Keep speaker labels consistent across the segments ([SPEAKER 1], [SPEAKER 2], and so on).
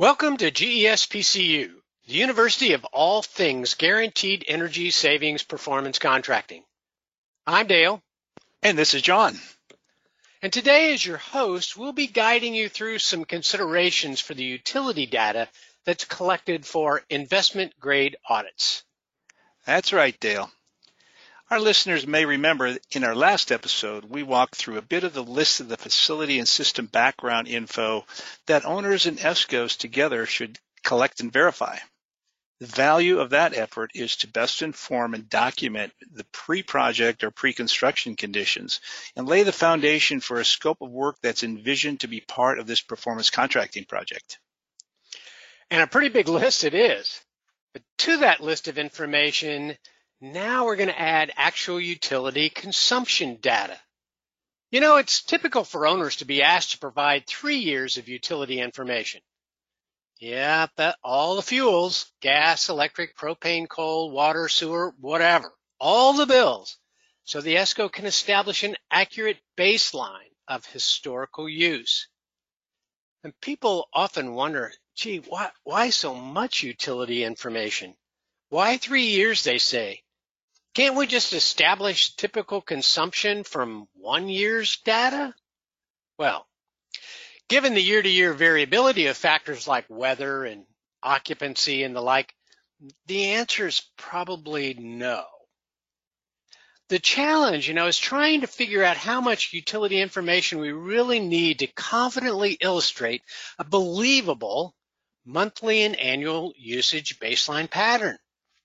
[SPEAKER 1] Welcome to GES-PCU, the University of all things guaranteed energy savings performance contracting. I'm Dale.
[SPEAKER 2] And this is John.
[SPEAKER 1] And today, as your host, we'll be guiding you through some considerations for the utility data that's collected for investment grade audits.
[SPEAKER 2] That's right, Dale. Our listeners may remember in our last episode, we walked through a bit of the list of the facility and system background info that owners and ESCOs together should collect and verify. The value of that effort is to best inform and document the pre-project or pre-construction conditions and lay the foundation for a scope of work that's envisioned to be part of this performance contracting project.
[SPEAKER 1] And a pretty big list it is. But to that list of information, now we're going to add actual utility consumption data. You know, it's typical for owners to be asked to provide 3 years of utility information. Yeah, but all the fuels, gas, electric, propane, coal, water, sewer, whatever, all the bills, so the ESCO can establish an accurate baseline of historical use. And people often wonder, gee, why so much utility information? Why 3 years, they say? Can't we just establish typical consumption from 1 year's data? Well, given the year-to-year variability of factors like weather and occupancy and the like, the answer is probably no. The challenge, is trying to figure out how much utility information we really need to confidently illustrate a believable monthly and annual usage baseline pattern.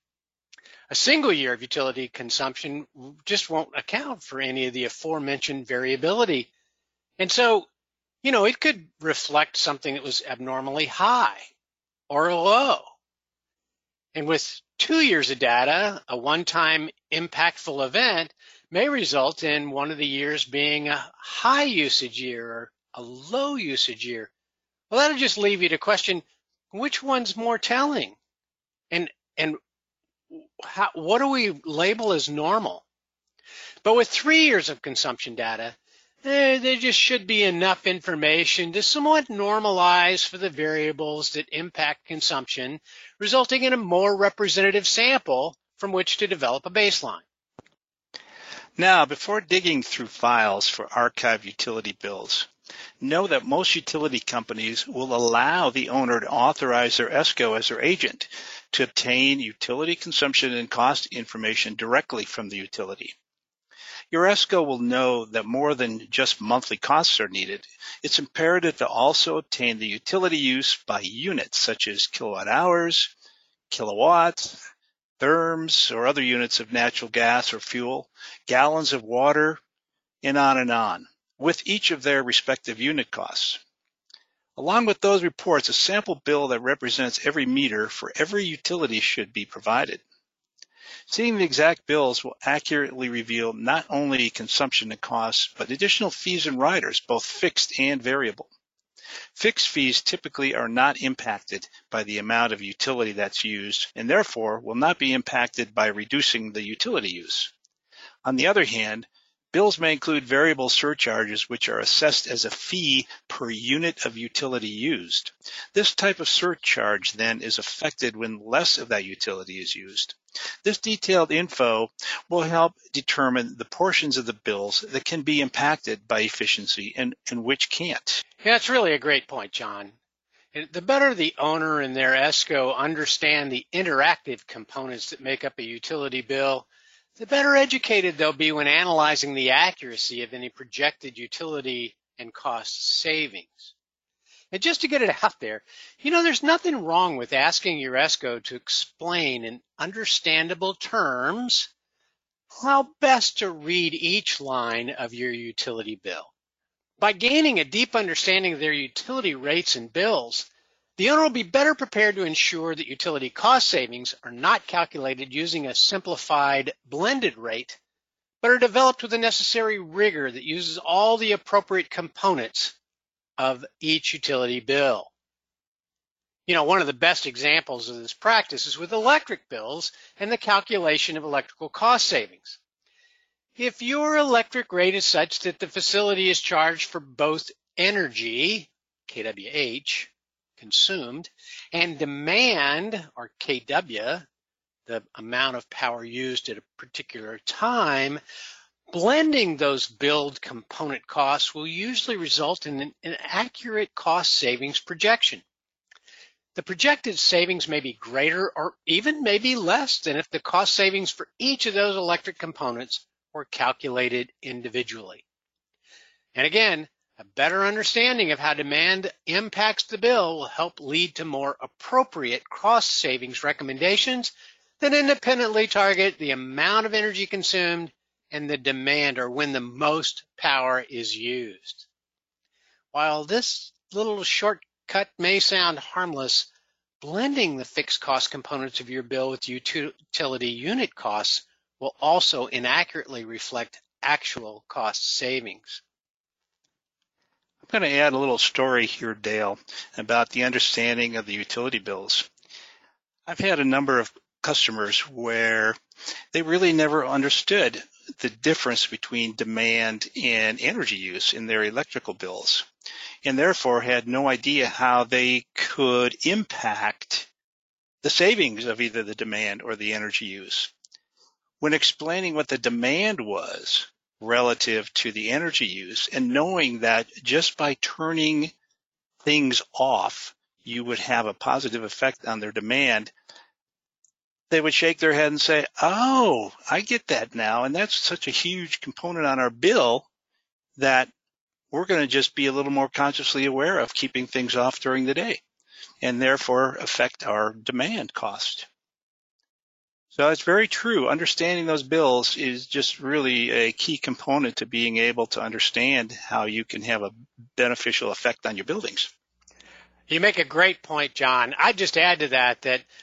[SPEAKER 1] A single year of utility consumption just won't account for any of the aforementioned variability. And so, it could reflect something that was abnormally high or low. And with 2 years of data, a one-time impactful event may result in one of the years being a high usage year or a low usage year. Well, that'll just leave you to question, which one's more telling? And what do we label as normal? But with 3 years of consumption data, there just should be enough information to somewhat normalize for the variables that impact consumption, resulting in a more representative sample from which to develop a baseline.
[SPEAKER 2] Now, before digging through files for archived utility bills, know that most utility companies will allow the owner to authorize their ESCO as their agent to obtain utility consumption and cost information directly from the utility. Your ESCO will know that more than just monthly costs are needed. It's imperative to also obtain the utility use by units such as kilowatt hours, kilowatts, therms, or other units of natural gas or fuel, gallons of water, and on, with each of their respective unit costs. Along with those reports, a sample bill that represents every meter for every utility should be provided. Seeing the exact bills will accurately reveal not only consumption and costs, but additional fees and riders, both fixed and variable. Fixed fees typically are not impacted by the amount of utility that's used and therefore will not be impacted by reducing the utility use. On the other hand, bills may include variable surcharges which are assessed as a fee per unit of utility used. This type of surcharge then is affected when less of that utility is used. This detailed info will help determine the portions of the bills that can be impacted by efficiency and which can't.
[SPEAKER 1] Yeah, that's really a great point, John. And the better the owner and their ESCO understand the interactive components that make up a utility bill, the better educated they'll be when analyzing the accuracy of any projected utility and cost savings. And just to get it out there, there's nothing wrong with asking your ESCO to explain in understandable terms how best to read each line of your utility bill. By gaining a deep understanding of their utility rates and bills, the owner will be better prepared to ensure that utility cost savings are not calculated using a simplified blended rate, but are developed with the necessary rigor that uses all the appropriate components of each utility bill. One of the best examples of this practice is with electric bills and the calculation of electrical cost savings. If your electric rate is such that the facility is charged for both energy, kWh, consumed, and demand, or kW, the amount of power used at a particular time, blending those billed component costs will usually result in an accurate cost savings projection. The projected savings may be greater or even maybe less than if the cost savings for each of those electric components were calculated individually. And again, a better understanding of how demand impacts the bill will help lead to more appropriate cost savings recommendations that independently target the amount of energy consumed and the demand, or when the most power is used. While this little shortcut may sound harmless, blending the fixed cost components of your bill with utility unit costs will also inaccurately reflect actual cost savings.
[SPEAKER 2] I'm going to add a little story here, Dale, about the understanding of the utility bills. I've had a number of customers where they really never understood the difference between demand and energy use in their electrical bills, and therefore had no idea how they could impact the savings of either the demand or the energy use. When explaining what the demand was relative to the energy use, and knowing that just by turning things off, you would have a positive effect on their demand, they would shake their head and say, oh, I get that now. And that's such a huge component on our bill that we're going to just be a little more consciously aware of keeping things off during the day, and therefore affect our demand cost. So it's very true. Understanding those bills is just really a key component to being able to understand how you can have a beneficial effect on your buildings.
[SPEAKER 1] You make a great point, John. I'd just add to that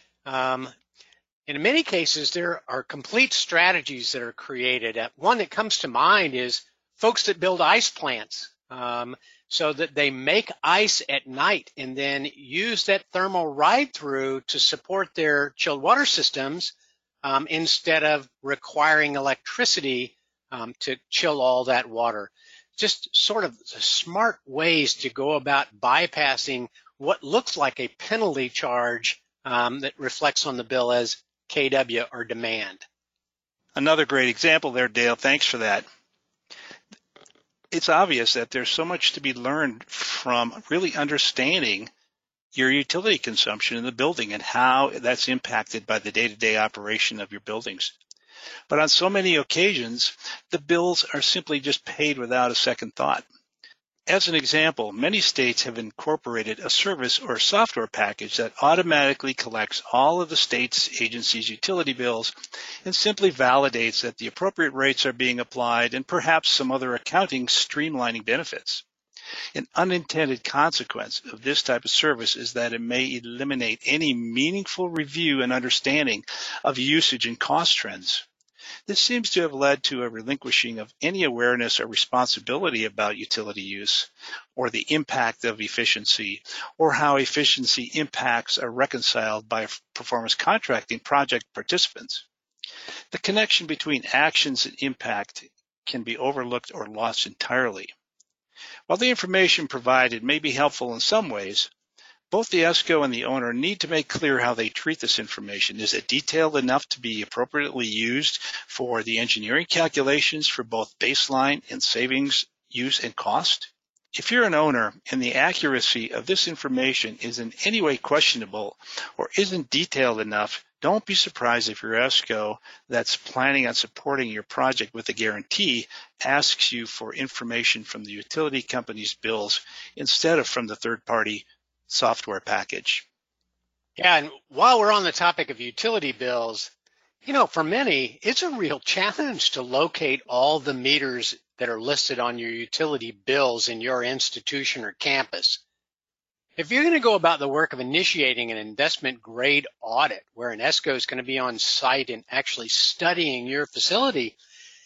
[SPEAKER 1] in many cases, there are complete strategies that are created. One that comes to mind is folks that build ice plants, so that they make ice at night and then use that thermal ride-through to support their chilled water systems instead of requiring electricity to chill all that water. Just sort of smart ways to go about bypassing what looks like a penalty charge that reflects on the bill as kW, or demand.
[SPEAKER 2] Another great example there, Dale. Thanks for that. It's obvious that there's so much to be learned from really understanding your utility consumption in the building and how that's impacted by the day-to-day operation of your buildings. But on so many occasions, the bills are simply just paid without a second thought. As an example, many states have incorporated a service or software package that automatically collects all of the state's agency's utility bills and simply validates that the appropriate rates are being applied, and perhaps some other accounting streamlining benefits. An unintended consequence of this type of service is that it may eliminate any meaningful review and understanding of usage and cost trends. This seems to have led to a relinquishing of any awareness or responsibility about utility use, or the impact of efficiency, or how efficiency impacts are reconciled by performance contracting project participants. The connection between actions and impact can be overlooked or lost entirely. While the information provided may be helpful in some ways, both the ESCO and the owner need to make clear how they treat this information. Is it detailed enough to be appropriately used for the engineering calculations for both baseline and savings, use, and cost? If you're an owner and the accuracy of this information is in any way questionable or isn't detailed enough, don't be surprised if your ESCO that's planning on supporting your project with a guarantee asks you for information from the utility company's bills instead of from the third-party software package.
[SPEAKER 1] Yeah, and while we're on the topic of utility bills, for many, it's a real challenge to locate all the meters that are listed on your utility bills in your institution or campus. If you're going to go about the work of initiating an investment grade audit where an ESCO is going to be on site and actually studying your facility,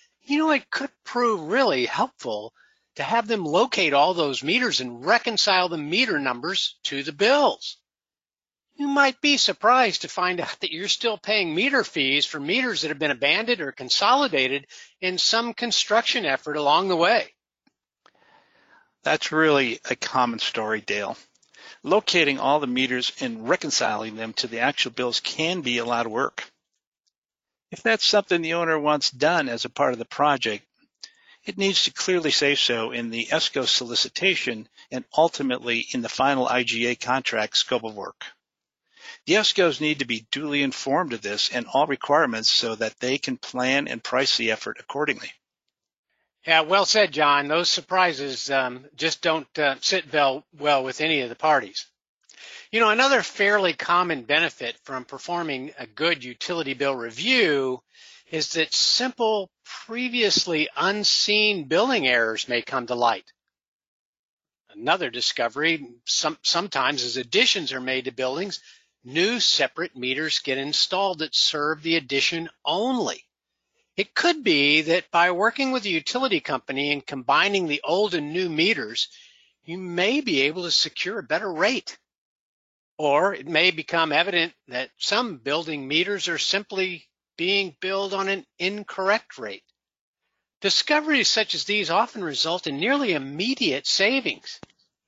[SPEAKER 1] it could prove really helpful to have them locate all those meters and reconcile the meter numbers to the bills. You might be surprised to find out that you're still paying meter fees for meters that have been abandoned or consolidated in some construction effort along the way.
[SPEAKER 2] That's really a common story, Dale. Locating all the meters and reconciling them to the actual bills can be a lot of work. If that's something the owner wants done as a part of the project, it needs to clearly say so in the ESCO solicitation and ultimately in the final IGA contract scope of work. The ESCOs need to be duly informed of this and all requirements so that they can plan and price the effort accordingly.
[SPEAKER 1] Yeah, well said, John. Those surprises just don't sit well with any of the parties. You know, another fairly common benefit from performing a good utility bill review is that simple, previously unseen billing errors may come to light. Another discovery sometimes as additions are made to buildings, new separate meters get installed that serve the addition only. It could be that by working with a utility company and combining the old and new meters, you may be able to secure a better rate. Or it may become evident that some building meters are simply being billed on an incorrect rate. Discoveries such as these often result in nearly immediate savings.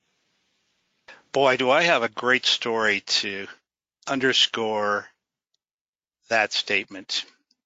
[SPEAKER 2] Boy, do I have a great story to underscore that statement.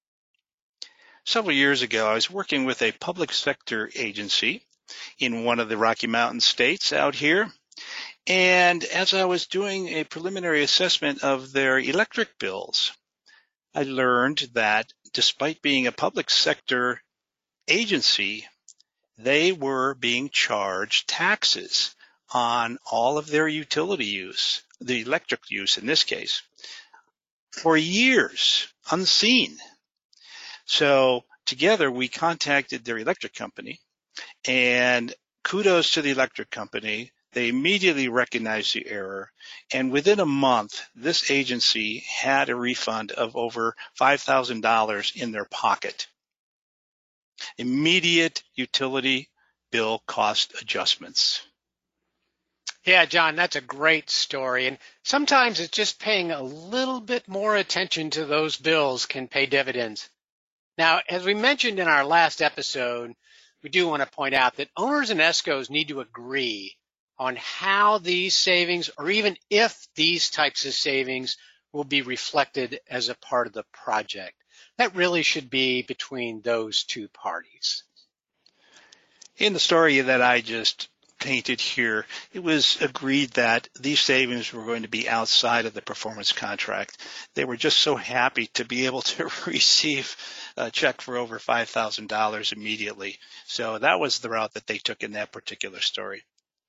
[SPEAKER 2] Several years ago, I was working with a public sector agency in one of the Rocky Mountain states out here. And as I was doing a preliminary assessment of their electric bills, I learned that despite being a public sector agency, they were being charged taxes on all of their utility use, the electric use in this case, for years, unseen. So together we contacted their electric company, and kudos to the electric company. They immediately recognized the error, and within a month, this agency had a refund of over $5,000 in their pocket. Immediate utility bill cost adjustments.
[SPEAKER 1] Yeah, John, that's a great story. And sometimes it's just paying a little bit more attention to those bills can pay dividends. Now, as we mentioned in our last episode, we do want to point out that owners and ESCOs need to agree on how these savings, or even if these types of savings, will be reflected as a part of the project. That really should be between those two parties.
[SPEAKER 2] In the story that I just painted here, it was agreed that these savings were going to be outside of the performance contract. They were just so happy to be able to receive a check for over $5,000 immediately. So that was the route that they took in that particular story.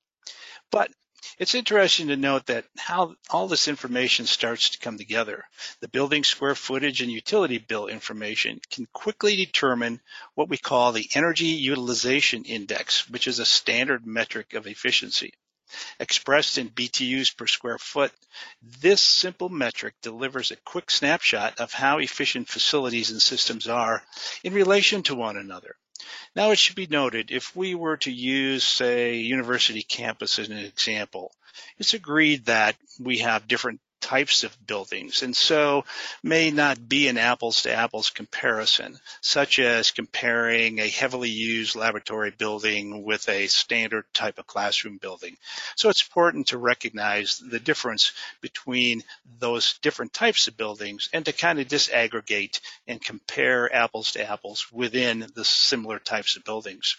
[SPEAKER 2] But it's interesting to note that how all this information starts to come together. The building square footage and utility bill information can quickly determine what we call the energy utilization index, which is a standard metric of efficiency. Expressed in BTUs per square foot, this simple metric delivers a quick snapshot of how efficient facilities and systems are in relation to one another. Now, it should be noted, if we were to use, say, university campus as an example, it's agreed that we have different types of buildings, and so may not be an apples-to-apples comparison, such as comparing a heavily used laboratory building with a standard type of classroom building. So it's important to recognize the difference between those different types of buildings and to kind of disaggregate and compare apples to apples within the similar types of buildings.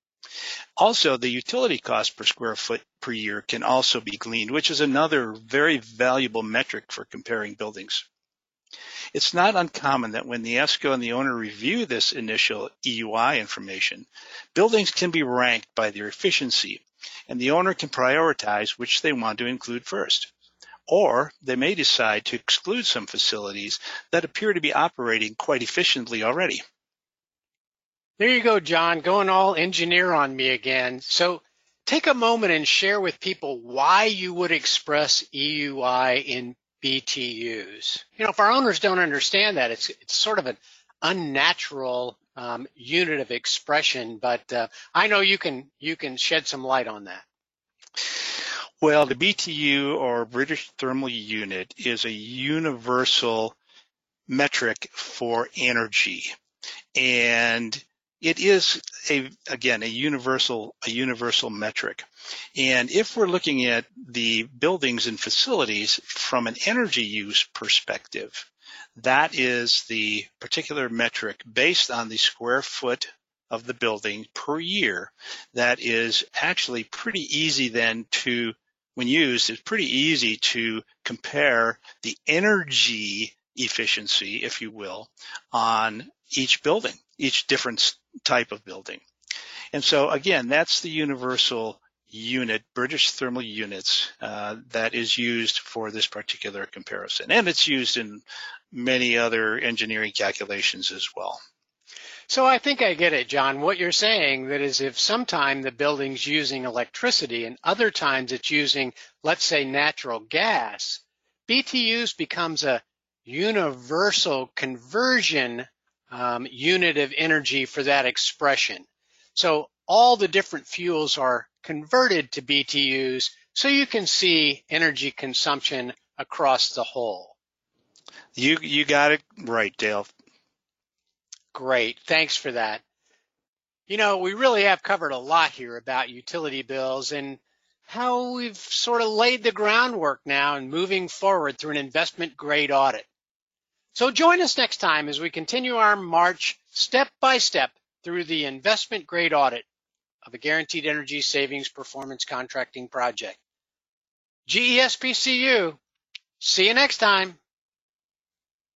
[SPEAKER 2] Also, the utility cost per square foot per year can also be gleaned, which is another very valuable metric for comparing buildings. It's not uncommon that when the ESCO and the owner review this initial EUI information, buildings can be ranked by their efficiency, and the owner can prioritize which they want to include first. Or they may decide to exclude some facilities that appear to be operating quite efficiently already.
[SPEAKER 1] There you go, John, going all engineer on me again. So take a moment and share with people why you would express EUI in BTUs. You know, if our owners don't understand that, it's sort of an unnatural unit of expression, but I know you can shed some light on that.
[SPEAKER 2] Well, the BTU, or British Thermal Unit, is a universal metric for energy. And it is again a universal metric. And if we're looking at the buildings and facilities from an energy use perspective, that is the particular metric based on the square foot of the building per year. That is actually pretty easy then to, when used, it's pretty easy to compare the energy efficiency, if you will, on each building, each different type of building. And so again, that's the universal unit, British thermal units, that is used for this particular comparison. And it's used in many other engineering calculations as well.
[SPEAKER 1] So I think I get it, John. What you're saying that is if sometime the building's using electricity and other times it's using, let's say, natural gas, BTUs becomes a universal conversion unit of energy for that expression. So all the different fuels are converted to BTUs so you can see energy consumption across the whole.
[SPEAKER 2] You got it right, Dale.
[SPEAKER 1] Great. Thanks for that. You know, we really have covered a lot here about utility bills and how we've sort of laid the groundwork now and moving forward through an investment grade audit. So join us next time as we continue our march step by step through the investment grade audit of a guaranteed energy savings performance contracting project. GESPCU. See you next time.